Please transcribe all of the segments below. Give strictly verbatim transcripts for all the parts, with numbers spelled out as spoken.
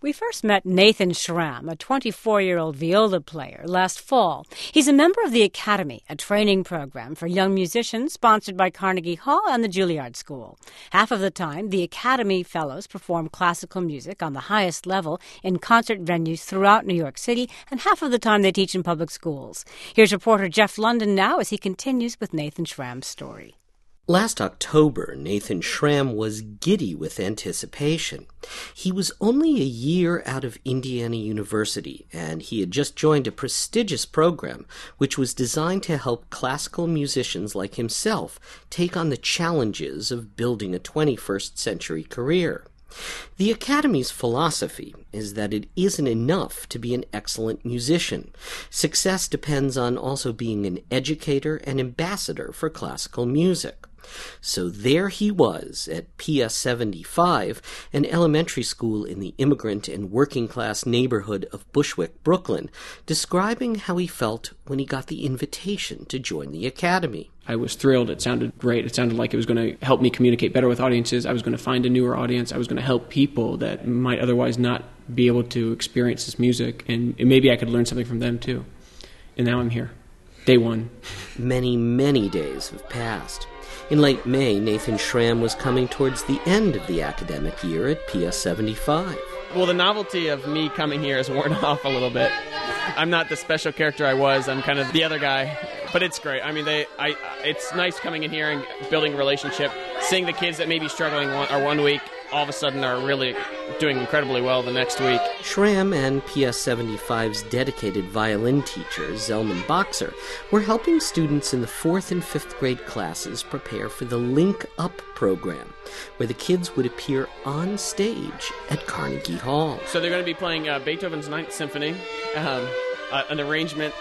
We first met Nathan Schramm, a twenty-four-year-old viola player, last fall. He's a member of the Academy, a training program for young musicians sponsored by Carnegie Hall and the Juilliard School. Half of the time, the Academy Fellows perform classical music on the highest level in concert venues throughout New York City, and half of the time they teach in public schools. Here's reporter Jeff London now as he continues with Nathan Schramm's story. Last October, Nathan Schramm was giddy with anticipation. He was only a year out of Indiana University, and he had just joined a prestigious program which was designed to help classical musicians like himself take on the challenges of building a twenty-first century career. The Academy's philosophy is that it isn't enough to be an excellent musician. Success depends on also being an educator and ambassador for classical music. So there he was at P S seventy-five, an elementary school in the immigrant and working-class neighborhood of Bushwick, Brooklyn, describing how he felt when he got the invitation to join the Academy. I was thrilled. It sounded great. It sounded like it was going to help me communicate better with audiences. I was going to find a newer audience. I was going to help people that might otherwise not be able to experience this music, and maybe I could learn something from them too. And now I'm here. Day one. Many, many days have passed. In late May, Nathan Schramm was coming towards the end of the academic year at P S seventy-five. Well, the novelty of me coming here has worn off a little bit. I'm not the special character I was. I'm kind of the other guy. But it's great. I mean, they. I. It's nice coming in here and building a relationship, seeing the kids that may be struggling one, or one week, all of a sudden are really doing incredibly well the next week. Schramm and P S seventy-five's dedicated violin teacher, Zelman Boxer, were helping students in the fourth and fifth grade classes prepare for the Link Up program, where the kids would appear on stage at Carnegie Hall. So they're going to be playing uh, Beethoven's Ninth Symphony, um, uh, an arrangement,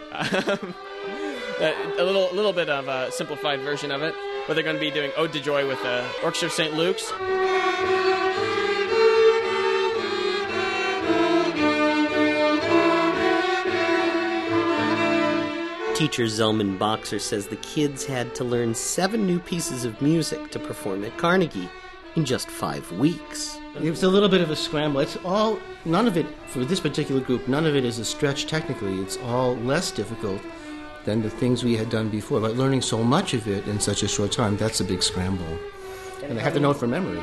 um, a little, a little bit of a simplified version of it, but they're going to be doing Ode to Joy with the Orchestra of Saint Luke's. Teacher Zelman Boxer says the kids had to learn seven new pieces of music to perform at Carnegie in just five weeks. It was a little bit of a scramble. It's all, none of it, for this particular group, none of it is a stretch technically. It's all less difficult than the things we had done before. But learning so much of it in such a short time, that's a big scramble. And I have to know it from memory.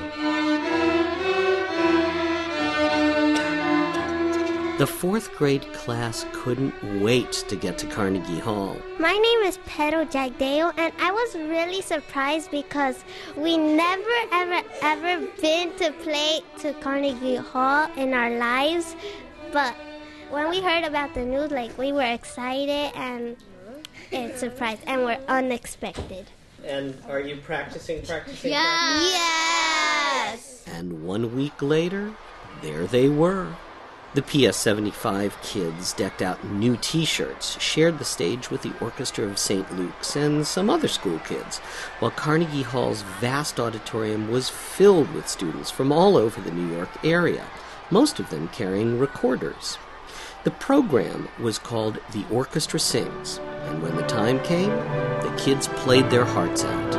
The fourth grade class couldn't wait to get to Carnegie Hall. My name is Pedro Jagdeo, and I was really surprised because we never, ever, ever been to play to Carnegie Hall in our lives. But when we heard about the news, like, we were excited and it's surprised, and we're unexpected. And are you practicing, practicing, yeah. practicing? Yes! And one week later, there they were. The P S seventy-five kids decked out in new T-shirts, shared the stage with the Orchestra of Saint Luke's and some other school kids, while Carnegie Hall's vast auditorium was filled with students from all over the New York area, most of them carrying recorders. The program was called The Orchestra Sings, and when the time came, the kids played their hearts out.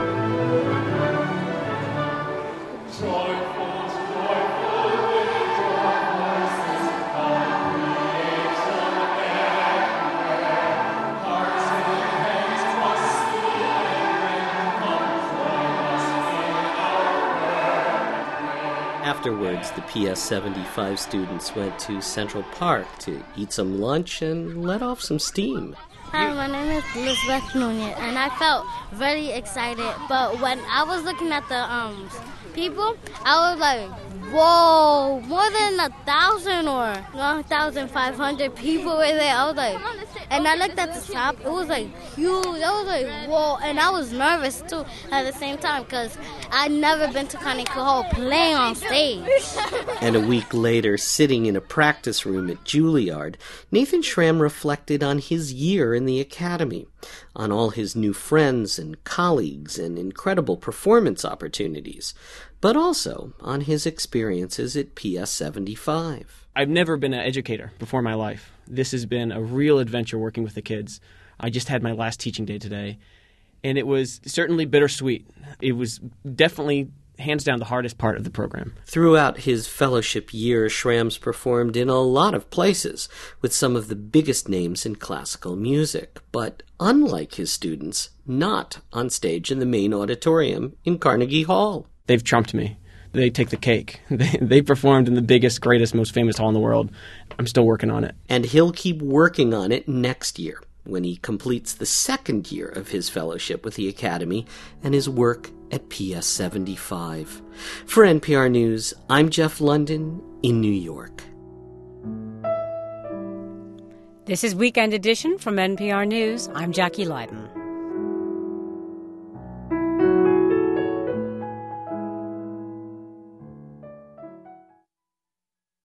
Afterwards, the P S seventy-five students went to Central Park to eat some lunch and let off some steam. Hi, my name is Elizabeth Nunez, and I felt very excited. But when I was looking at the um people, I was like, whoa, more than a thousand or one thousand five hundred people were there. I was like, and I looked at the top, it was like huge. I was like, whoa, and I was nervous too at the same time because I'd never been to Carnegie Hall playing on stage. And a week later, sitting in a practice room at Juilliard, Nathan Schramm reflected on his year in the Academy, on all his new friends and colleagues and incredible performance opportunities, but also on his experiences at P S seventy-five. I've never been an educator before in my life. This has been a real adventure working with the kids. I just had my last teaching day today, and it was certainly bittersweet. It was definitely hands down the hardest part of the program. Throughout his fellowship year, Schramm's performed in a lot of places with some of the biggest names in classical music, but unlike his students, not on stage in the main auditorium in Carnegie Hall. They've trumped me. They take the cake. They, they performed in the biggest, greatest, most famous hall in the world. I'm still working on it. And he'll keep working on it next year, when he completes the second year of his fellowship with the Academy and his work at P S seventy-five. For N P R News, I'm Jeff London in New York. This is Weekend Edition from N P R News. I'm Jackie Leiden.